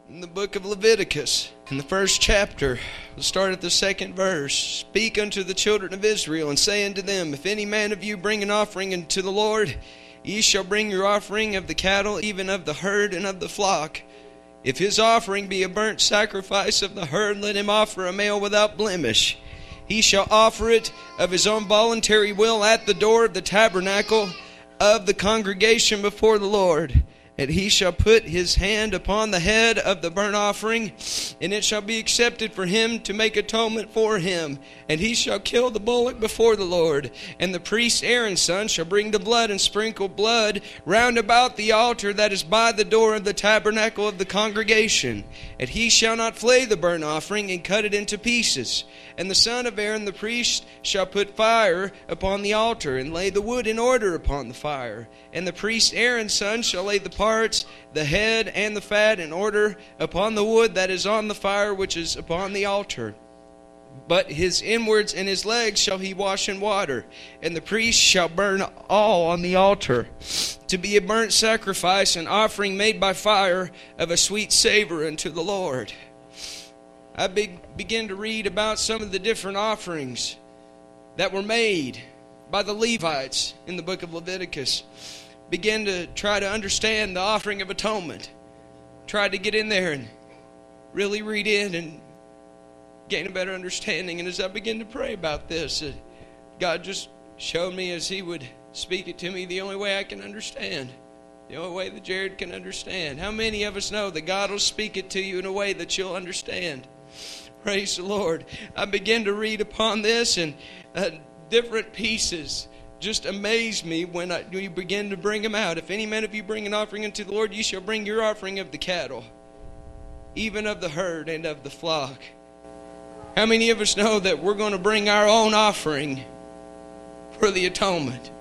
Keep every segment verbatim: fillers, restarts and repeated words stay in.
In the book of Leviticus, in the first chapter, we'll start at the second verse. Speak unto the children of Israel, and say unto them, If any man of you bring an offering unto the Lord, ye shall bring your offering of the cattle, even of the herd and of the flock. If his offering be a burnt sacrifice of the herd, let him offer a male without blemish. He shall offer it of his own voluntary will at the door of the tabernacle of the congregation before the Lord. And he shall put his hand upon the head of the burnt offering, and it shall be accepted for him to make atonement for him. And he shall kill the bullock before the Lord. And the priest Aaron's son shall bring the blood and sprinkle blood round about the altar that is by the door of the tabernacle of the congregation. And he shall not flay the burnt offering and cut it into pieces. And the son of Aaron the priest shall put fire upon the altar, and lay the wood in order upon the fire. And the priest Aaron's son shall lay the parts, the head and the fat in order upon the wood that is on the fire which is upon the altar. But his inwards and his legs shall he wash in water, and the priest shall burn all on the altar, to be a burnt sacrifice, an offering made by fire of a sweet savor unto the Lord. I be- begin to read about some of the different offerings that were made by the Levites in the book of Leviticus. Begin to try to understand the offering of atonement. Tried to get in there and really read in and gain a better understanding. And as I begin to pray about this, uh, God just showed me as He would speak it to me the only way I can understand. The only way that Jared can understand. How many of us know that God will speak it to you in a way that you'll understand? Praise the Lord. I begin to read upon this, and uh, different pieces just amaze me when I, you begin to bring them out. If any man of you bring an offering unto the Lord, you shall bring your offering of the cattle, even of the herd and of the flock. How many of us know that we're going to bring our own offering for the atonement?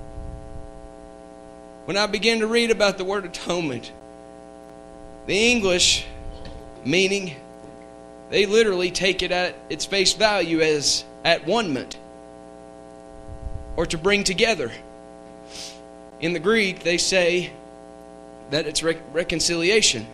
When I begin to read about the word atonement, the English meaning, they literally take it at its face value as at one-ment, or to bring together. In the Greek, they say that it's re- reconciliation.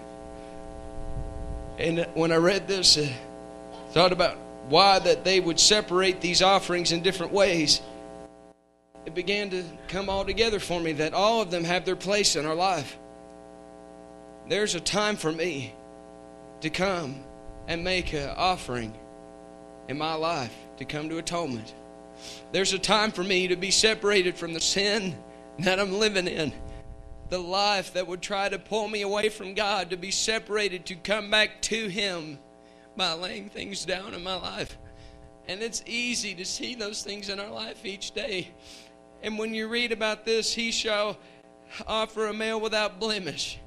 And when I read this, I thought about why that they would separate these offerings in different ways. It began to come all together for me that all of them have their place in our life. There's a time for me to come and make an offering in my life, to come to atonement. There's a time for me to be separated from the sin that I'm living in, the life that would try to pull me away from God, to be separated, to come back to Him by laying things down in my life. And it's easy to see those things in our life each day. And when you read about this, He shall offer a male without blemish.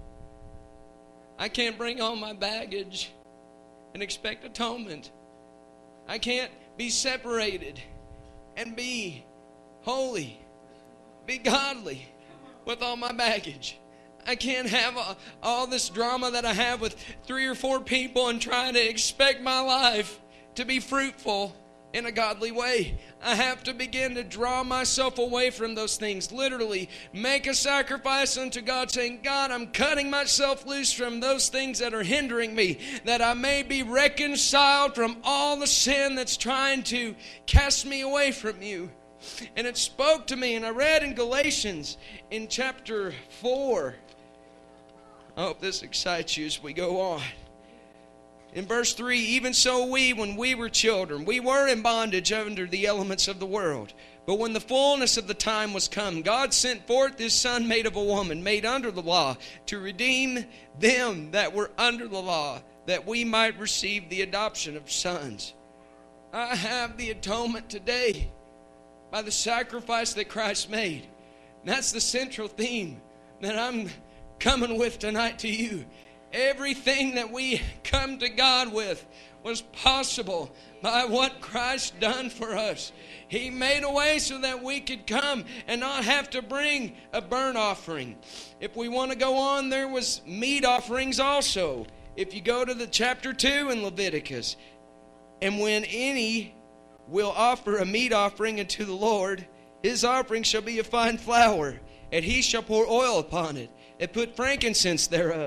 I can't bring all my baggage and expect atonement. I can't be separated and be holy, be godly with all my baggage. I can't have all, all this drama that I have with three or four people and try to expect my life to be fruitful in a godly way. I have to begin to draw myself away from those things. Literally, make a sacrifice unto God, saying, God, I'm cutting myself loose from those things that are hindering me, that I may be reconciled from all the sin that's trying to cast me away from you. And it spoke to me, and I read in Galatians in chapter four. I hope this excites you as we go on. In verse three, even so we, when we were children, we were in bondage under the elements of the world. But when the fullness of the time was come, God sent forth His Son, made of a woman, made under the law, to redeem them that were under the law, that we might receive the adoption of sons. I have the atonement today by the sacrifice that Christ made. And that's the central theme that I'm coming with tonight to you. Everything that we come to God with was possible by what Christ done for us. He made a way so that we could come and not have to bring a burnt offering. If we want to go on, there was meat offerings also. If you go to the chapter two in Leviticus, and when any will offer a meat offering unto the Lord, his offering shall be a fine flour, and he shall pour oil upon it, and put frankincense thereof.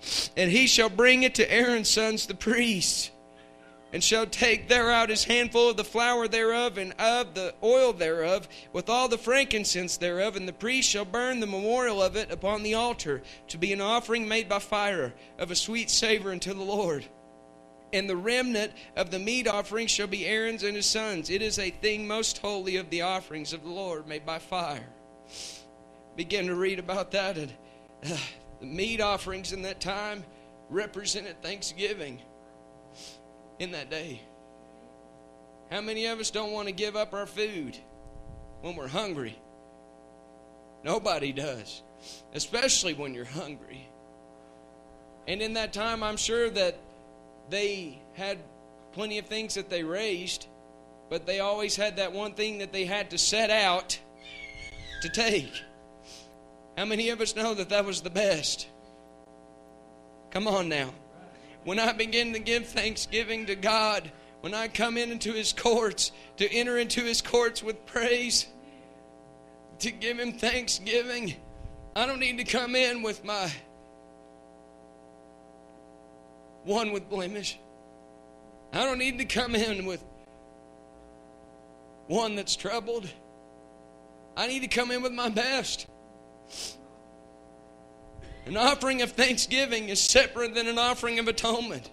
And he shall bring it to Aaron's sons the priests, and shall take thereout his handful of the flour thereof, and of the oil thereof, with all the frankincense thereof, and the priest shall burn the memorial of it upon the altar, to be an offering made by fire, of a sweet savor unto the Lord. And the remnant of the meat offering shall be Aaron's and his sons. It is a thing most holy of the offerings of the Lord, made by fire. Begin to read about that, and uh, the meat offerings in that time represented thanksgiving in that day. How many of us don't want to give up our food when we're hungry? Nobody does, especially when you're hungry. And in that time, I'm sure that they had plenty of things that they raised, but they always had that one thing that they had to set out to take. How many of us know that that was the best? Come on now. When I begin to give thanksgiving to God, when I come in into His courts, to enter into His courts with praise, to give Him thanksgiving, I don't need to come in with my one with blemish. I don't need to come in with one that's troubled. I need to come in with my best. An offering of thanksgiving is separate than an offering of atonement.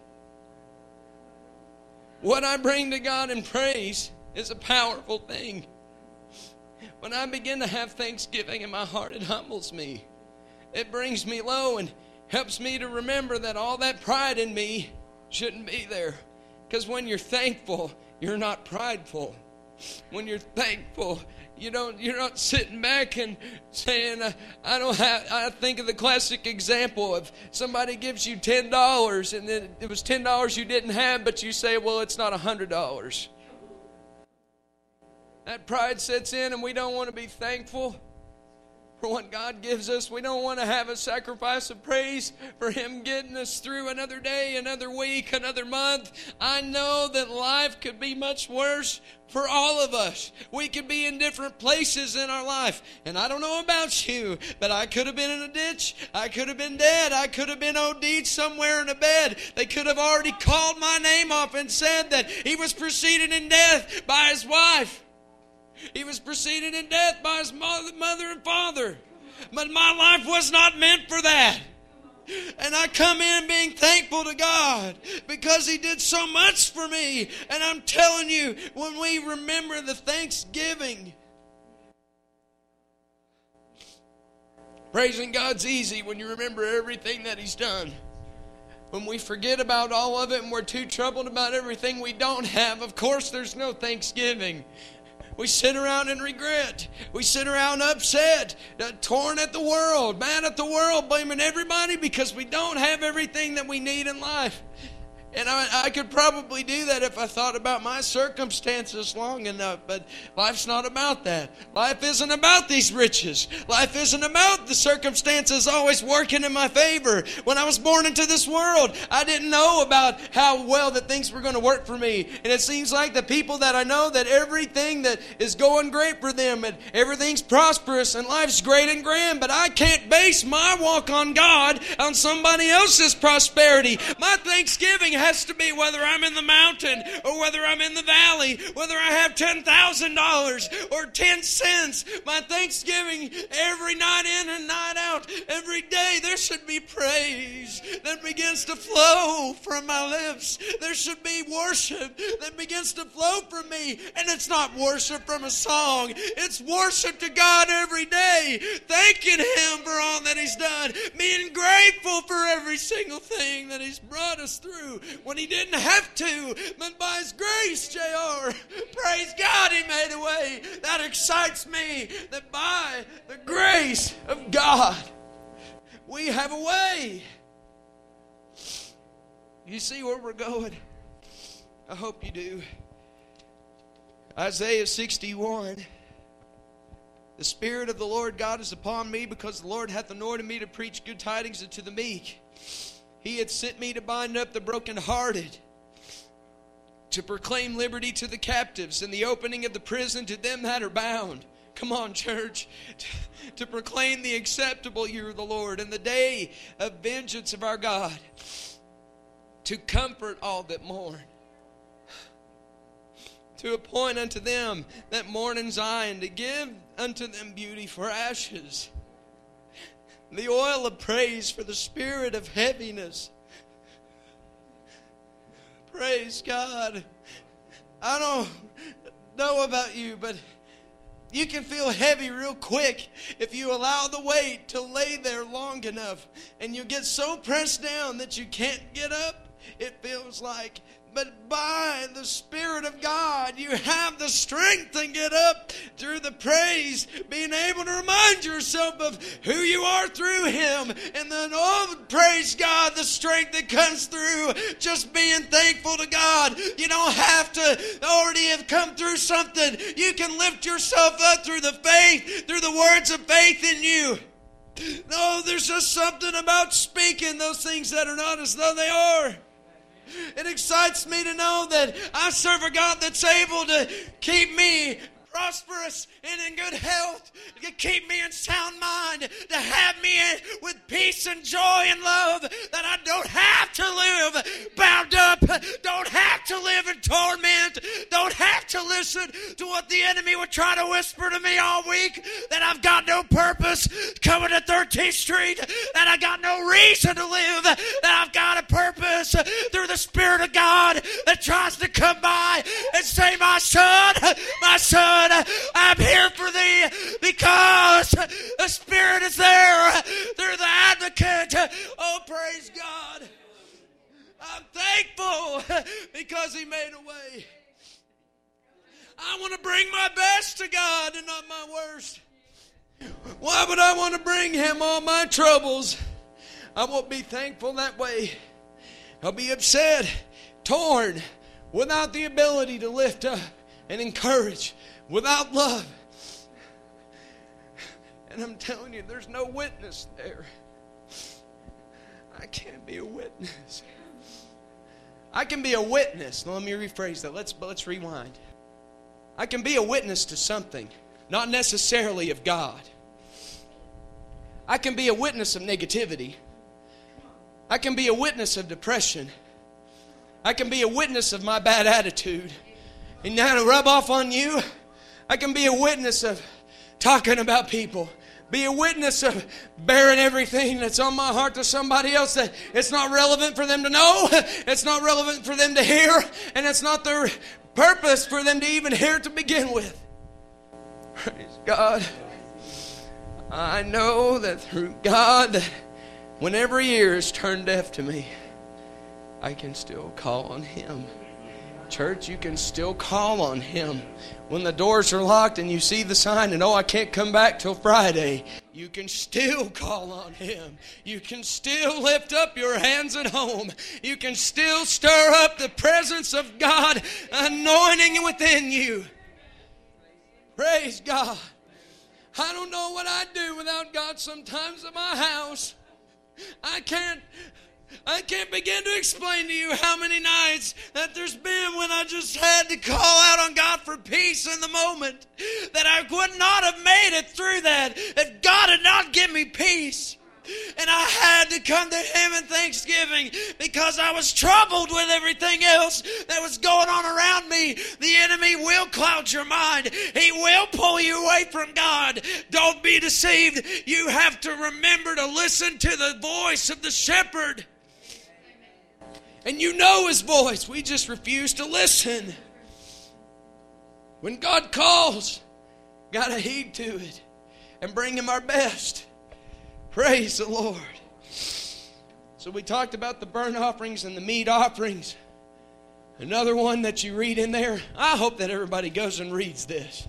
What I bring to God in praise is a powerful thing. When I begin to have thanksgiving in my heart, it humbles me. It brings me low and helps me to remember that all that pride in me shouldn't be there. Because when you're thankful, you're not prideful. When you're thankful, you don't, you're not sitting back and saying, uh, I don't have, I think of the classic example of somebody gives you ten dollars and then it was ten dollars you didn't have, but you say, well, it's not one hundred dollars. That pride sets in and we don't want to be thankful for what God gives us. We don't want to have a sacrifice of praise for Him getting us through another day, another week, another month. I know that life could be much worse for all of us. We could be in different places in our life. And I don't know about you, but I could have been in a ditch. I could have been dead. I could have been O D'd somewhere in a bed. They could have already called my name off and said that he was preceded in death by his wife. He was preceded in death by his mother and father. But my life was not meant for that. And I come in being thankful to God because He did so much for me. And I'm telling you, when we remember the thanksgiving, praising God's easy when you remember everything that He's done. When we forget about all of it and we're too troubled about everything we don't have, of course there's no thanksgiving. We sit around in regret. We sit around upset, uh, torn at the world, mad at the world, blaming everybody because we don't have everything that we need in life. And I, I could probably do that if I thought about my circumstances long enough, but life's not about that. Life isn't about these riches. Life isn't about the circumstances always working in my favor. When I was born into this world, I didn't know about how well that things were going to work for me. And it seems like the people that I know, that everything that is going great for them and everything's prosperous and life's great and grand, but I can't base my walk on God on somebody else's prosperity. My thanksgiving has to be whether I'm in the mountain or whether I'm in the valley, whether I have ten thousand dollars or ten cents. My thanksgiving every night in and night out, every day, there should be praise that begins to flow from my lips. There should be worship that begins to flow from me. And it's not worship from a song. It's worship to God every day, thanking Him for all that He's done, being grateful for every single thing that He's brought us through when He didn't have to, but by His grace, J R, praise God, He made a way. That excites me, that by the grace of God, we have a way. You see where we're going? I hope you do. Isaiah sixty-one. The Spirit of the Lord God is upon me, because the Lord hath anointed me to preach good tidings unto the meek. He hath sent me to bind up the brokenhearted, to proclaim liberty to the captives, and the opening of the prison to them that are bound, Come on, church. To, to proclaim the acceptable year of the Lord and the day of vengeance of our God. To comfort all that mourn. To appoint unto them that mourn in Zion. To give unto them beauty for ashes. The oil of praise for the spirit of heaviness. Praise God. I don't know about you, but you can feel heavy real quick if you allow the weight to lay there long enough. And you get so pressed down that you can't get up, it feels like. But by the Spirit of God, you have the strength to get up through the praise, being able to remind yourself of who you are through Him. And then, oh, praise God, the strength that comes through just being thankful to God. You don't have to already have come through something. You can lift yourself up through the faith, through the words of faith in you. No, there's just something about speaking those things that are not as though they are. It excites me to know that I serve a God that's able to keep me prosperous and in good health, to keep me in sound mind, to have me with peace and joy and love, that I don't have to live bound up, don't have to live in torment, don't have to listen to what the enemy would try to whisper to me all week, that I've got no purpose coming to thirteenth Street, that I got no reason to live, that I've got a purpose through the Spirit of God that tries to come by and say, my son, my son, I'm here for thee because the Spirit is there through the advocate. Oh, praise God. I'm thankful because He made a way. I want to bring my best to God and not my worst. Why would I want to bring Him all my troubles? I won't be thankful that way. I'll be upset, torn, without the ability to lift up and encourage, without love. And I'm telling you, there's no witness there. I can't be a witness. I can be a witness. Let me rephrase that. Let's, let's rewind. I can be a witness to something, not necessarily of God. I can be a witness of negativity. I can be a witness of depression. I can be a witness of my bad attitude. And now to rub off on you, I can be a witness of talking about people. Be a witness of bearing everything that's on my heart to somebody else that it's not relevant for them to know. It's not relevant for them to hear. And it's not their purpose for them to even hear to begin with. Praise God. I know that through God, when every ear is turned deaf to me, I can still call on Him. Church, you can still call on Him. When the doors are locked and you see the sign and, oh, I can't come back till Friday, you can still call on Him. You can still lift up your hands at home. You can still stir up the presence of God anointing within you. Praise God. I don't know what I'd do without God sometimes at my house. I can't I can't begin to explain to you how many nights that there's been when I just had to call out on God for peace in the moment. That I would not have made it through that if God had not given me peace. And I had to come to Him in thanksgiving because I was troubled with everything else that was going on around me. The enemy will cloud your mind. He will pull you away from God. Don't be deceived. You have to remember to listen to the voice of the shepherd. And you know His voice. We just refuse to listen. When God calls, got to heed to it and bring Him our best. Praise the Lord. So we talked about the burnt offerings and the meat offerings. Another one that you read in there, I hope that everybody goes and reads this.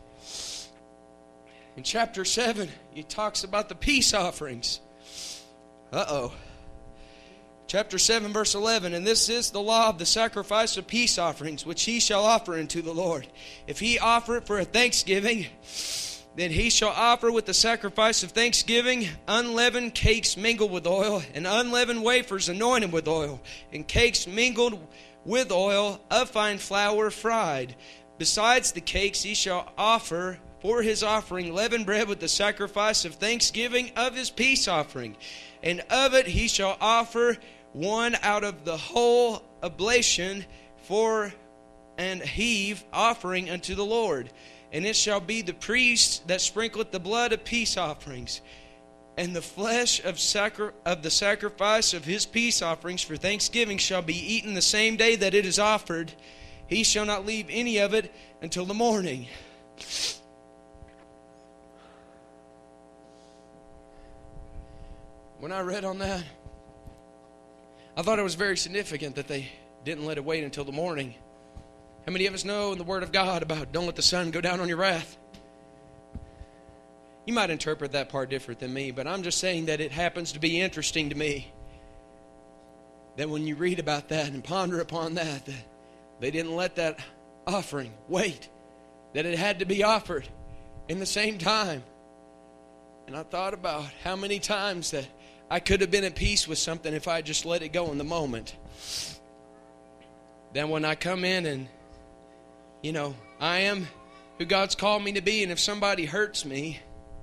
In chapter seven, he talks about the peace offerings. Uh-oh. Chapter seven, verse eleven, and this is the law of the sacrifice of peace offerings, which he shall offer unto the Lord. If he offer it for a thanksgiving, then he shall offer with the sacrifice of thanksgiving unleavened cakes mingled with oil, and unleavened wafers anointed with oil, and cakes mingled with oil of fine flour fried. Besides the cakes he shall offer for his offering leavened bread with the sacrifice of thanksgiving of his peace offering. And of it he shall offer one out of the whole oblation for an heave offering unto the Lord. And it shall be the priest that sprinkleth the blood of peace offerings. And the flesh of sacri- of the sacrifice of his peace offerings for thanksgiving shall be eaten the same day that it is offered. He shall not leave any of it until the morning. When I read on that, I thought it was very significant that they didn't let it wait until the morning. How many of us know in the Word of God about don't let the sun go down on your wrath? You might interpret that part different than me, but I'm just saying that it happens to be interesting to me that when you read about that and ponder upon that, that they didn't let that offering wait, that it had to be offered in the same time. And I thought about how many times that I could have been at peace with something if I just let it go in the moment. Then when I come in and, you know, I am who God's called me to be, and if somebody hurts me,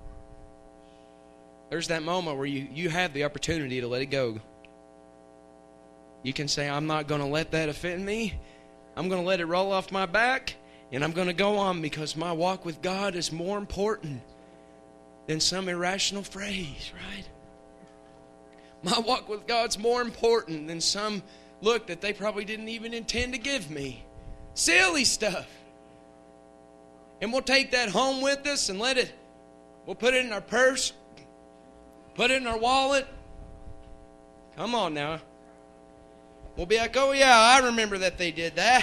there's that moment where you, you have the opportunity to let it go. You can say, I'm not going to let that offend me. I'm going to let it roll off my back, and I'm going to go on because my walk with God is more important than some irrational phrase, right? My walk with God's more important than some look that they probably didn't even intend to give me. Silly stuff. And we'll take that home with us and let it, we'll put it in our purse, put it in our wallet. Come on now. We'll be like, oh yeah, I remember that they did that.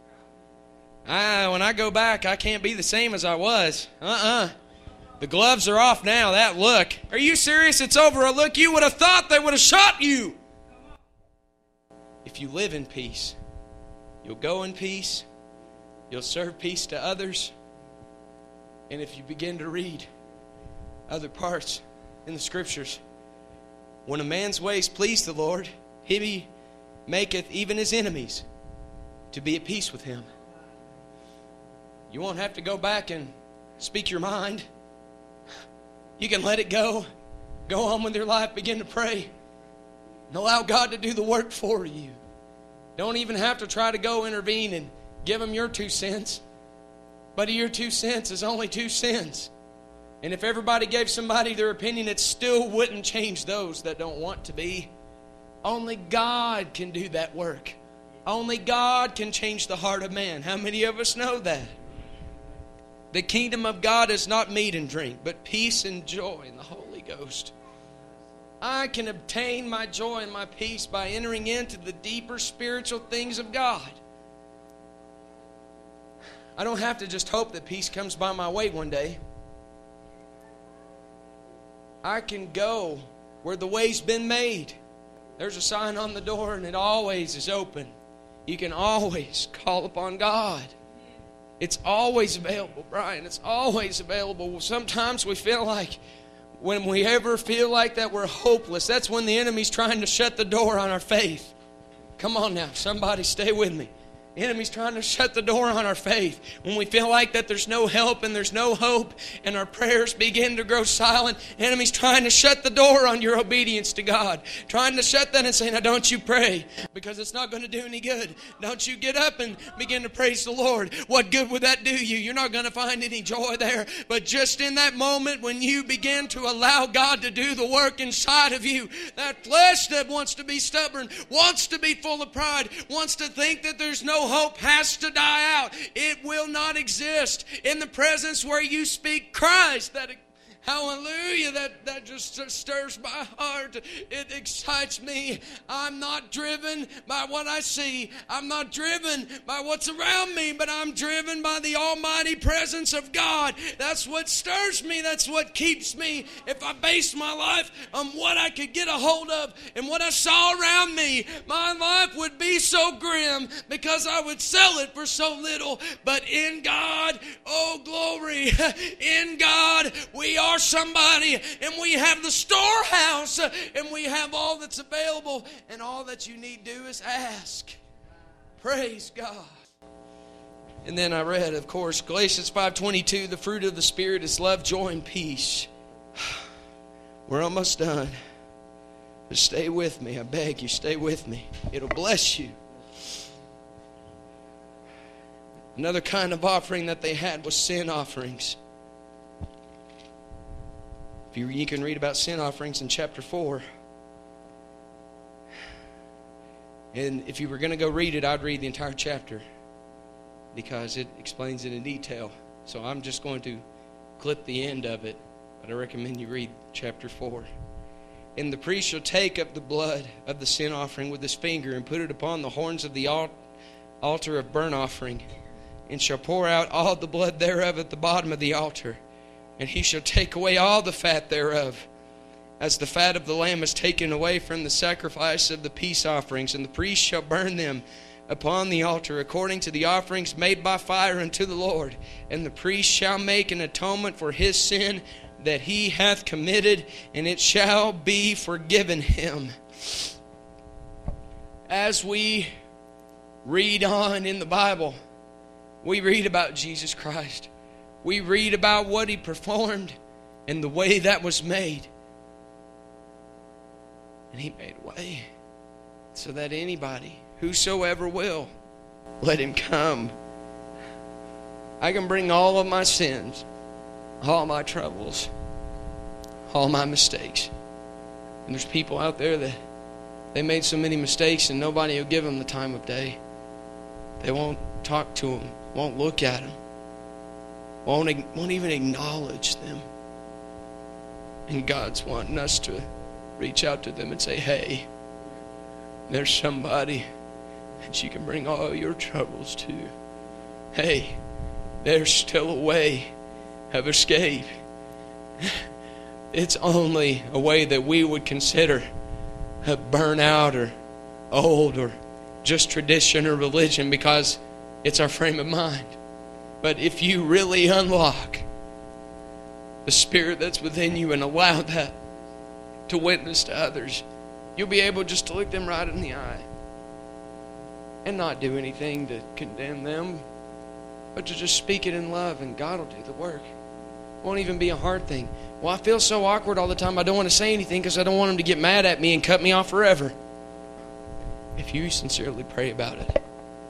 I, when I go back, I can't be the same as I was. Uh-uh. The gloves are off now. That look. Are you serious? It's over a look. You would have thought they would have shot you. If you live in peace, you'll go in peace. You'll serve peace to others. And if you begin to read other parts in the Scriptures, when a man's ways please the Lord, he maketh even his enemies to be at peace with him. You won't have to go back and speak your mind. You can let it go. Go on with your life. Begin to pray. And allow God to do the work for you. Don't even have to try to go intervene and give him your two cents. But your two cents is only two cents. And if everybody gave somebody their opinion, it still wouldn't change those that don't want to be. Only God can do that work. Only God can change the heart of man. How many of us know that? The kingdom of God is not meat and drink, but peace and joy in the Holy Ghost. I can obtain my joy and my peace by entering into the deeper spiritual things of God. I don't have to just hope that peace comes by my way one day. I can go where the way's been made. There's a sign on the door and it always is open. You can always call upon God. It's always available, Brian. It's always available. Sometimes we feel like when we ever feel like that we're hopeless, that's when the enemy's trying to shut the door on our faith. Come on now, somebody stay with me. The enemy's trying to shut the door on our faith. When we feel like that there's no help and there's no hope and our prayers begin to grow silent, the enemy's trying to shut the door on your obedience to God. Trying to shut that and say, now don't you pray because it's not going to do any good. Don't you get up and begin to praise the Lord. What good would that do you? You're not going to find any joy there. But just in that moment when you begin to allow God to do the work inside of you, that flesh that wants to be stubborn, wants to be full of pride, wants to think that there's no hope, has to die out. It will not exist in the presence where you speak Christ. That hallelujah, that, that just stirs my heart. It excites me. I'm not driven by what I see. I'm not driven by what's around me, but I'm driven by the almighty presence of God. That's what stirs me. That's what keeps me. If I base my life on what I could get a hold of and what I saw around me, my life would be so grim because I would sell it for so little. But in God, oh glory, in God, we are somebody, and we have the storehouse, and we have all that's available, and all that you need do is ask. Praise God. And then I read, of course, Galatians five twenty-two, the fruit of the Spirit is love, joy, and peace. We're almost done. But stay with me. I beg you, stay with me. It'll bless you. Another kind of offering that they had was sin offerings. If you, you can read about sin offerings in chapter four. And if you were going to go read it, I'd read the entire chapter, because it explains it in detail. So I'm just going to clip the end of it, but I recommend you read chapter four. And the priest shall take of the blood of the sin offering with his finger and put it upon the horns of the altar of burnt offering, and shall pour out all the blood thereof at the bottom of the altar. And he shall take away all the fat thereof, as the fat of the lamb is taken away from the sacrifice of the peace offerings. And the priest shall burn them upon the altar according to the offerings made by fire unto the Lord. And the priest shall make an atonement for his sin that he hath committed, and it shall be forgiven him. As we read on in the Bible, we read about Jesus Christ. We read about what he performed and the way that was made. And he made a way so that anybody, whosoever will, let him come. I can bring all of my sins, all my troubles, all my mistakes. And there's people out there that they made so many mistakes and nobody will give them the time of day. They won't talk to them, won't look at them, won't, won't even acknowledge them. And God's wanting us to reach out to them and say, hey, there's somebody that you can bring all your troubles to. Hey, there's still a way of escape. It's only a way that we would consider a burnout or old or just tradition or religion, because it's our frame of mind. But if you really unlock the Spirit that's within you and allow that to witness to others, you'll be able just to look them right in the eye and not do anything to condemn them, but to just speak it in love, and God will do the work. It won't even be a hard thing. Well, I feel so awkward all the time. I don't want to say anything because I don't want them to get mad at me and cut me off forever. If you sincerely pray about it,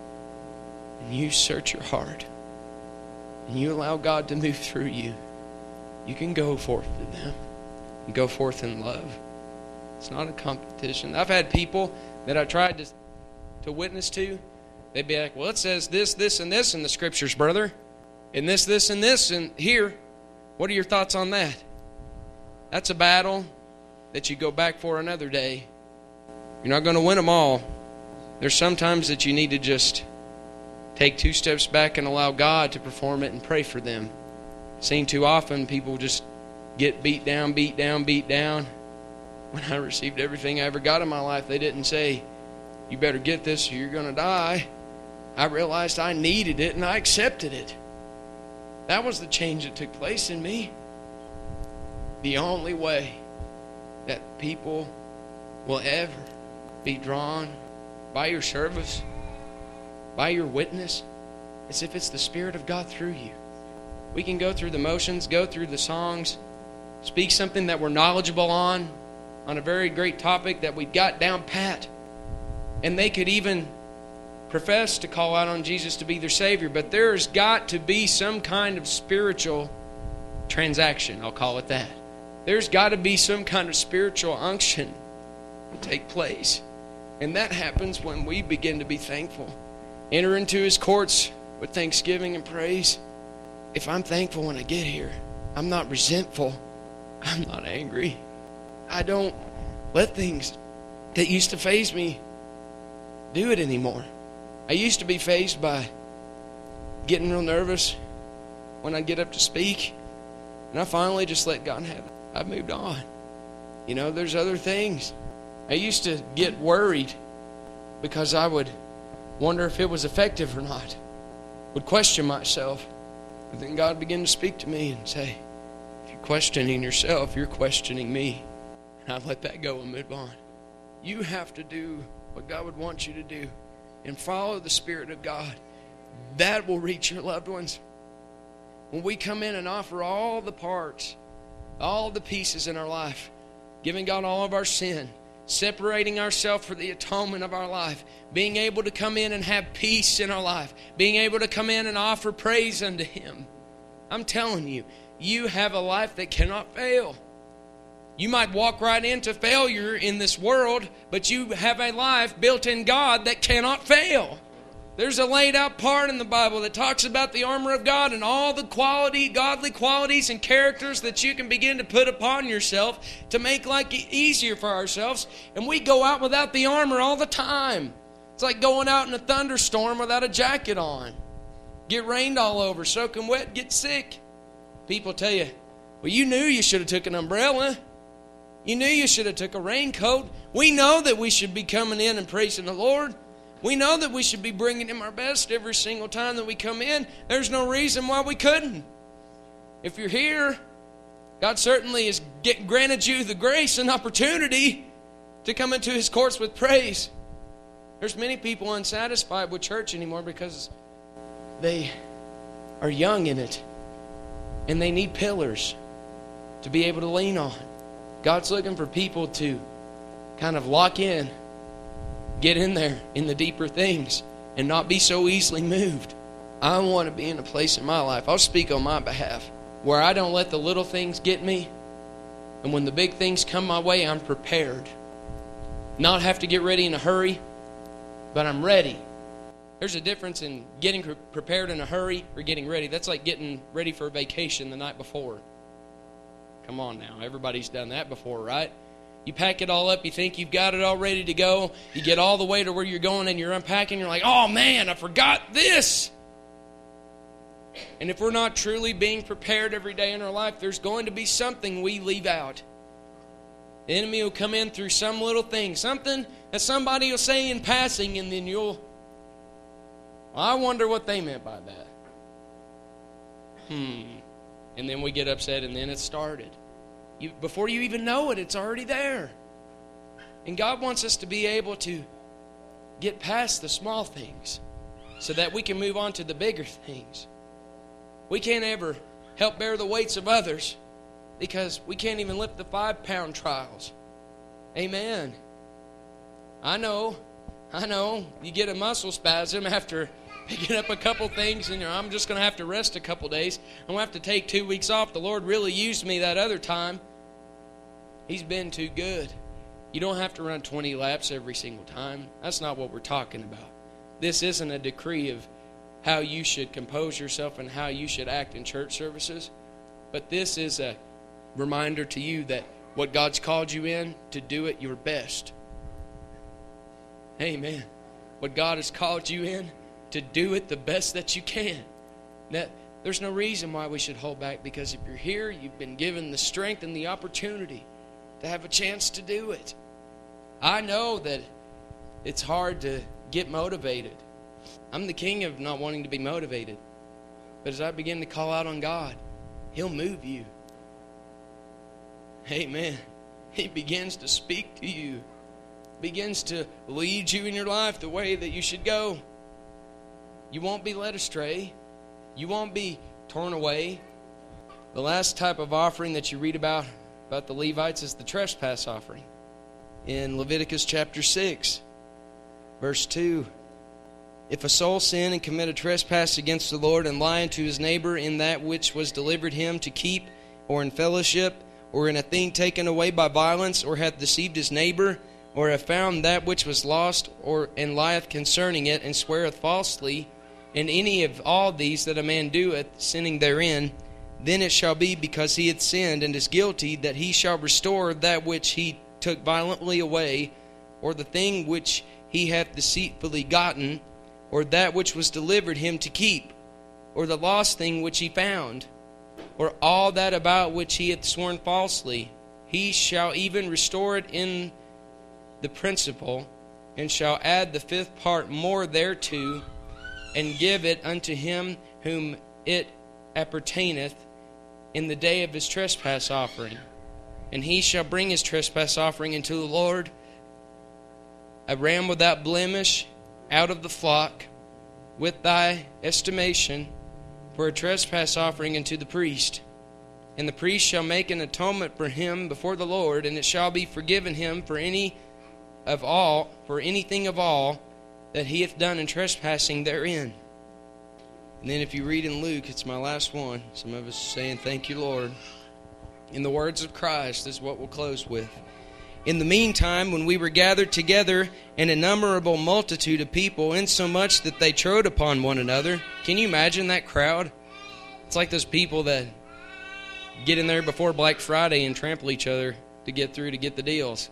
and you search your heart, and you allow God to move through you, you can go forth to them and go forth in love. It's not a competition. I've had people that I tried to to witness to. They'd be like, well, it says this, this, and this in the scriptures, brother. And this, this, and this and here. What are your thoughts on that? That's a battle that you go back for another day. You're not going to win them all. There's sometimes that you need to just take two steps back and allow God to perform it and pray for them. Seen too often, people just get beat down, beat down, beat down. When I received everything I ever got in my life, they didn't say, you better get this or you're going to die. I realized I needed it and I accepted it. That was the change that took place in me. The only way that people will ever be drawn by your service, by your witness, is if it's the Spirit of God through you. We can go through the motions, go through the songs, speak something that we're knowledgeable on, on a very great topic that we've got down pat. And they could even profess to call out on Jesus to be their Savior, but there's got to be some kind of spiritual transaction, I'll call it that. There's got to be some kind of spiritual unction to take place. And that happens when we begin to be thankful. Enter into His courts with thanksgiving and praise. If I'm thankful when I get here, I'm not resentful, I'm not angry. I don't let things that used to faze me do it anymore. I used to be fazed by getting real nervous when I'd get up to speak, and I finally just let God have it. I've moved on. You know, there's other things. I used to get worried because I would wonder if it was effective or not. Would question myself. But then God began to speak to me and say, if you're questioning yourself, you're questioning me. And I've let that go and moved on. You have to do what God would want you to do and follow the Spirit of God. that will reach your loved ones. When we come in and offer all the parts, all the pieces in our life, giving God all of our sin, separating ourselves for the atonement of our life, being able to come in and have peace in our life, being able to come in and offer praise unto Him. I'm telling you, you have a life that cannot fail. You might walk right into failure in this world, but you have a life built in God that cannot fail. There's a laid out part in the Bible that talks about the armor of God and all the quality, godly qualities and characters that you can begin to put upon yourself to make life easier for ourselves. And we go out without the armor all the time. It's like going out in a thunderstorm without a jacket on. Get rained all over, soaking wet, get sick. People tell you, well, you knew you should have took an umbrella. You knew you should have took a raincoat. We know that we should be coming in and praising the Lord. We know that we should be bringing Him our best every single time that we come in. There's no reason why we couldn't. If you're here, God certainly has get, granted you the grace and opportunity to come into His courts with praise. There's many people unsatisfied with church anymore because they are young in it and they need pillars to be able to lean on. God's looking for people to kind of lock in, get in there in the deeper things, and not be so easily moved. I want to be in a place in my life, I'll speak on my behalf, where I don't let the little things get me, and when the big things come my way, I'm prepared. Not have to get ready in a hurry, but I'm ready. There's a difference in getting prepared in a hurry or getting ready. That's like getting ready for a vacation the night before. Come on now, everybody's done that before, right? You pack it all up, you think you've got it all ready to go. You get all the way to where you're going and you're unpacking. You're like, oh man, I forgot this. And if we're not truly being prepared every day in our life, there's going to be something we leave out. The enemy will come in through some little thing, something that somebody will say in passing, and then you'll, well, I wonder what they meant by that. Hmm. And then we get upset, and then it started. You, before you even know it, it's already there. And God wants us to be able to get past the small things so that we can move on to the bigger things. We can't ever help bear the weights of others because we can't even lift the five-pound trials. Amen. I know, I know, you get a muscle spasm after picking up a couple things, and you know, I'm just going to have to rest a couple days. I'm going to have to take two weeks off. The Lord really used me that other time. He's been too good. You don't have to run twenty laps every single time. That's not what we're talking about. This isn't a decree of how you should compose yourself and how you should act in church services. But this is a reminder to you that what God's called you in, to do it your best. Amen. What God has called you in, to do it the best that you can. That there's no reason why we should hold back, because if you're here, you've been given the strength and the opportunity to have a chance to do it. I know that it's hard to get motivated. I'm the king of not wanting to be motivated. But as I begin to call out on God, He'll move you. Amen. He begins to speak to you. Begins to lead you in your life the way that you should go. You won't be led astray. You won't be torn away. The last type of offering that you read about about the Levites is the trespass offering. In Leviticus chapter six, verse two, if a soul sin and commit a trespass against the Lord and lie unto his neighbor in that which was delivered him to keep, or in fellowship, or in a thing taken away by violence, or hath deceived his neighbor, or have found that which was lost, or and lieth concerning it, and sweareth falsely, and any of all these that a man doeth, sinning therein, then it shall be, because he hath sinned and is guilty, that he shall restore that which he took violently away, or the thing which he hath deceitfully gotten, or that which was delivered him to keep, or the lost thing which he found, or all that about which he hath sworn falsely. He shall even restore it in the principal, and shall add the fifth part more thereto, and give it unto him whom it appertaineth in the day of his trespass offering. And he shall bring his trespass offering unto the Lord, a ram without blemish out of the flock, with thy estimation for a trespass offering unto the priest. And the priest shall make an atonement for him before the Lord, and it shall be forgiven him for any of all, for anything of all that he hath done in trespassing therein. And then if you read in Luke, it's my last one. Some of us are saying, thank you, Lord. In the words of Christ, this is what we'll close with. In the meantime, when we were gathered together, an innumerable multitude of people, insomuch that they trode upon one another. Can you imagine that crowd? It's like those people that get in there before Black Friday and trample each other to get through to get the deals.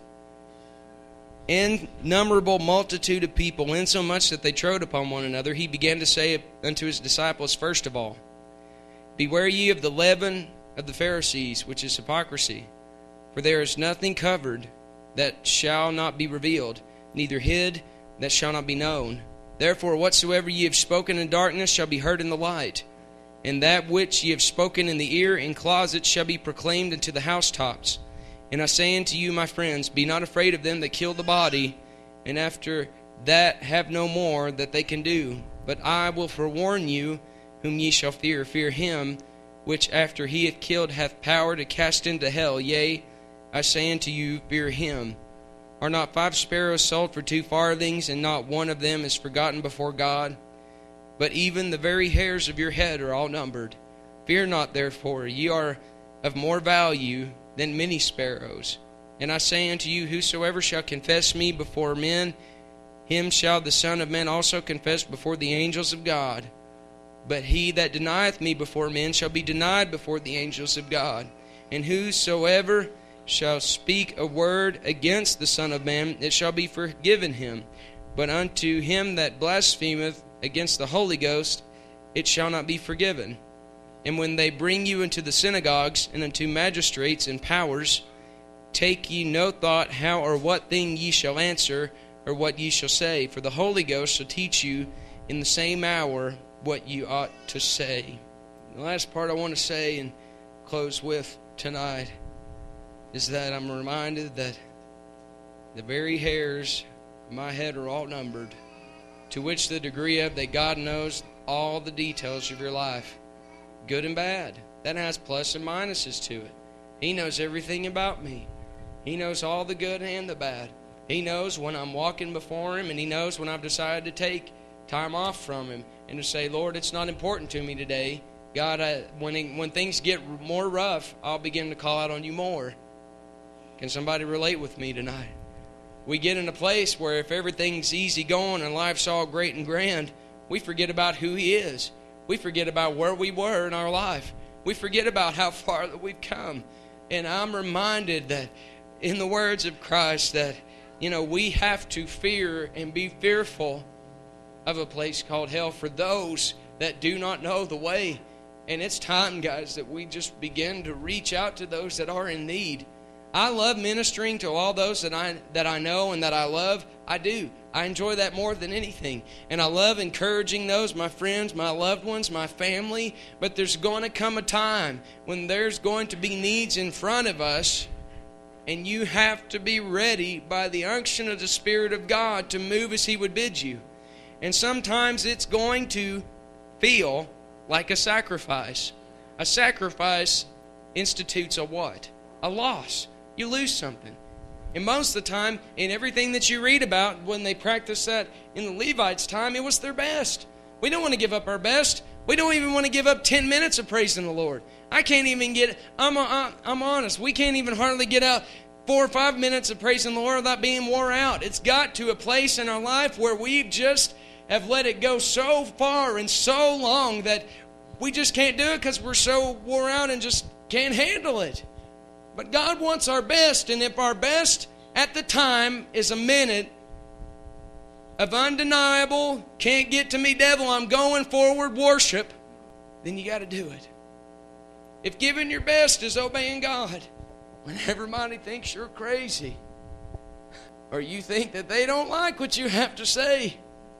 Innumerable multitude of people, insomuch that they trode upon one another, he began to say unto his disciples, first of all, beware ye of the leaven of the Pharisees, which is hypocrisy. For there is nothing covered that shall not be revealed, neither hid that shall not be known. Therefore whatsoever ye have spoken in darkness shall be heard in the light, and that which ye have spoken in the ear in closets shall be proclaimed unto the housetops. And I say unto you, my friends, be not afraid of them that kill the body, and after that have no more that they can do. But I will forewarn you whom ye shall fear. Fear him which after he hath killed hath power to cast into hell. Yea, I say unto you, fear him. Are not five sparrows sold for two farthings, and not one of them is forgotten before God? But even the very hairs of your head are all numbered. Fear not, therefore, ye are of more value than many sparrows. And I say unto you, whosoever shall confess me before men, him shall the Son of Man also confess before the angels of God. But he that denieth me before men shall be denied before the angels of God. And whosoever shall speak a word against the Son of Man, it shall be forgiven him. But unto him that blasphemeth against the Holy Ghost, it shall not be forgiven. And when they bring you into the synagogues and unto magistrates and powers, take ye no thought how or what thing ye shall answer, or what ye shall say. For the Holy Ghost shall teach you in the same hour what you ought to say. The last part I want to say and close with tonight is that I'm reminded that the very hairs of my head are all numbered, to which the degree of that God knows all the details of your life, good and bad. That has plus and minuses to it. He knows everything about me. He knows all the good and the bad. He knows when I'm walking before Him, and He knows when I've decided to take time off from Him and to say, Lord, it's not important to me today. God, I, when, he, when things get more rough, I'll begin to call out on You more. Can somebody relate with me tonight? We get in a place where if everything's easy going and life's all great and grand, we forget about who He is. We forget about where we were in our life. We forget about how far that we've come. And I'm reminded that in the words of Christ that, you know, we have to fear and be fearful of a place called hell for those that do not know the way. And it's time, guys, that we just begin to reach out to those that are in need. I love ministering to all those that I that I know and that I love. I do. I enjoy that more than anything. And I love encouraging those, my friends, my loved ones, my family. But there's going to come a time when there's going to be needs in front of us, and you have to be ready by the unction of the Spirit of God to move as He would bid you. And sometimes it's going to feel like a sacrifice. A sacrifice institutes a what? A loss. You lose something. And most of the time, in everything that you read about, when they practiced that in the Levites' time, it was their best. We don't want to give up our best. We don't even want to give up ten minutes of praising the Lord. I can't even get, I'm, I'm honest, we can't even hardly get out four or five minutes of praising the Lord without being wore out. It's got to a place in our life where we just have let it go so far and so long that we just can't do it because we're so wore out and just can't handle it. But God wants our best, and if our best at the time is a minute of undeniable, can't get to me, devil, I'm going forward worship, then you got to do it. If giving your best is obeying God, when everybody thinks you're crazy, or you think that they don't like what you have to say,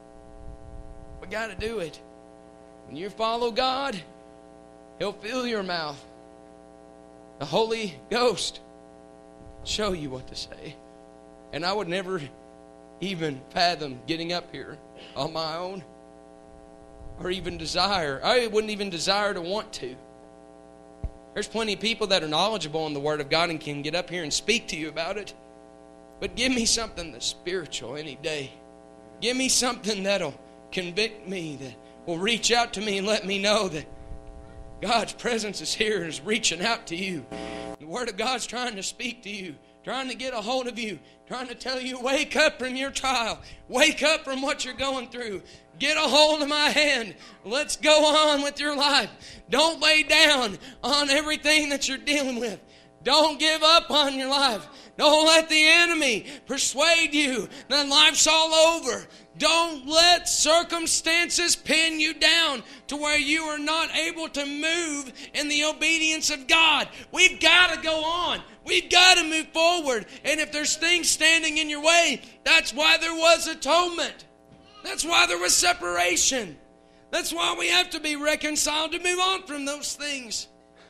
we got to do it. When you follow God, He'll fill your mouth. The Holy Ghost show you what to say. And I would never even fathom getting up here on my own. or even desire. I wouldn't even desire to want to. There's plenty of people that are knowledgeable in the Word of God and can get up here and speak to you about it. But give me something that's spiritual any day. Give me something that'll convict me, that will reach out to me and let me know that God's presence is here and is reaching out to you. The Word of God's trying to speak to you, trying to get a hold of you, trying to tell you, wake up from your trial. Wake up from what you're going through. Get a hold of my hand. Let's go on with your life. Don't lay down on everything that you're dealing with. Don't give up on your life. Don't let the enemy persuade you that life's all over. Don't let circumstances pin you down to where you are not able to move in the obedience of God. We've got to go on. We've got to move forward. And if there's things standing in your way, that's why there was atonement. That's why there was separation. That's why we have to be reconciled to move on from those things.